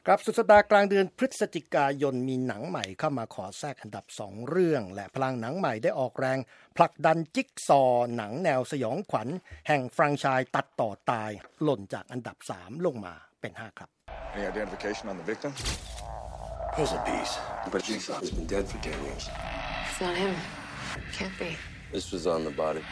ครับสุดสัปดาห์กลางเดือนพฤศจิกายนมีหนังใหม่เข้ามาขอแทรกอันดับ2เรื่องและพลังหนังใหม่ได้ออกแรงผลักดันจิ๊กซอหนังแนวสยองขวัญแห่งแฟรนไชส์ตัดต่อตายหล่นจากอันดับ3ลงมาเป็น5ครับ Any identification on the victim? Puzzle piece, but Jigsaw has been dead for 10 years. It's not him. Can't be. This was on the body.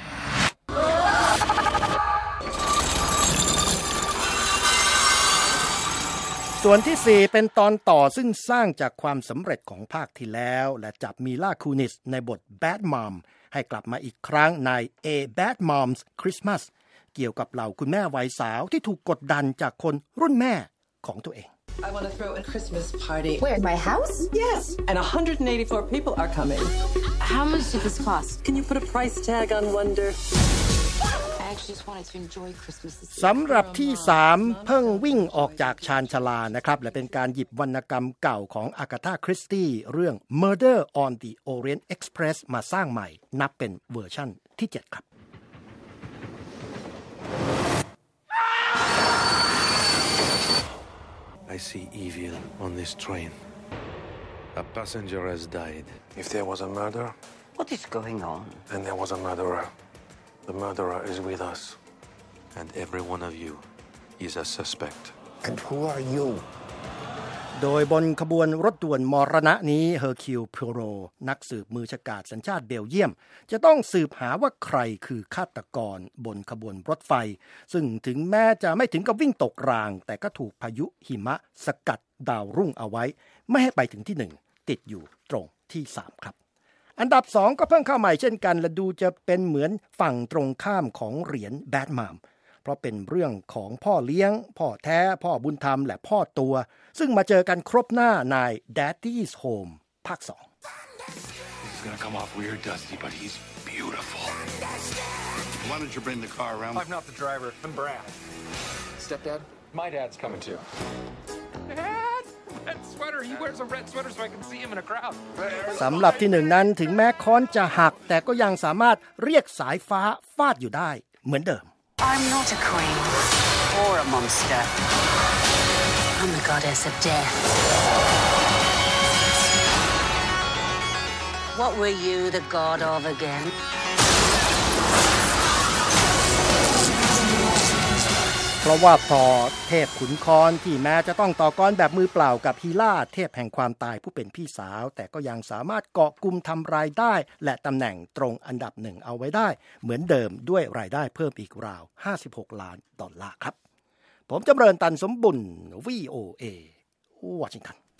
ส่วนที่4เป็นตอนต่อซึ่งสร้างจากความสำเร็จของภาคที่แล้วและจับมิล่าคูนิสในบท Bad Mom ให้กลับมาอีกครั้งใน A Bad Mom's Christmas เกี่ยวกับเหล่าคุณแม่วัยสาวที่ถูกกดดันจากคนรุ่นแม่ของตัวเอง I want to throw a Christmas party. Where, my house? Yes, and 184 people are coming. How much did this cost? Can you put a price tag on wonder?I actually just wanted to enjoy Christmas this year. สำหรับที่3เพิ่งวิ่งออกจากชานชาลานะครับและเป็นการหยิบวรรณกรรมเก่าของอากาธาคริสตี้เรื่อง Murder on the Orient Express มาสร้างใหม่นับเป็นเวอร์ชั่นที่7ครับ I see evil on this train. A passenger has died. If there was a murder, What is going on? then there was a murderer. The murderer is with us. And every one of you is a suspect. And who are you? โดยบนขบวนรถด่วนมรณะนี้เฮอร์คิวพูโรนักสืบมือฉกาจสัญชาติเบลเยียมจะต้องสืบหาว่าใครคือฆาตกรบนขบวนรถไฟซึ่งถึงแม้จะไม่ถึงกับวิ่งตกรางแต่ก็ถูกพายุหิมะสกัดดาวรุ่งเอาไว้ไม่ให้ไปถึงที่1ติดอยู่ตรงที่3ครับอันดับ2ก็เพิ่งเข้าใหม่เช่นกันและดูจะเป็นเหมือนฝั่งตรงข้ามของเหรียญแบดมามเพราะเป็นเรื่องของพ่อเลี้ยงพ่อแท้พ่อบุญธรรมและพ่อตัวซึ่งมาเจอกันครบหน้าใน Daddy's Home ภาค2 This is gonna come off weird, Dusty, but he's beautiful. Why don't you bring the car around? I'm not the driver. I'm Brad. Stepdad? My dad's coming too. Dad! Red sweater. He wears a red sweater so I can see him in a crowd. สำหรับที่1นั้นถึงแม้ค้อนจะหักแต่ก็ยังสามารถเรียกสายฟ้าฟาดอยู่ได้เหมือนเดิม I'm not a queen or a monster. I'm the goddess of death. What were you the god of again? เพราะว่าพอเทพขุนค้อนที่แม้จะต้องต่อกรแบบมือเปล่ากับฮีล่าเทพแห่งความตายผู้เป็นพี่สาวแต่ก็ยังสามารถเกาะกุมทำรายได้และตำแหน่งตรงอันดับ1เอาไว้ได้เหมือนเดิมด้วยรายได้เพิ่มอีกราว$56 ล้านครับผมจำเริญตันสมบุญ VOA วอชิงตัน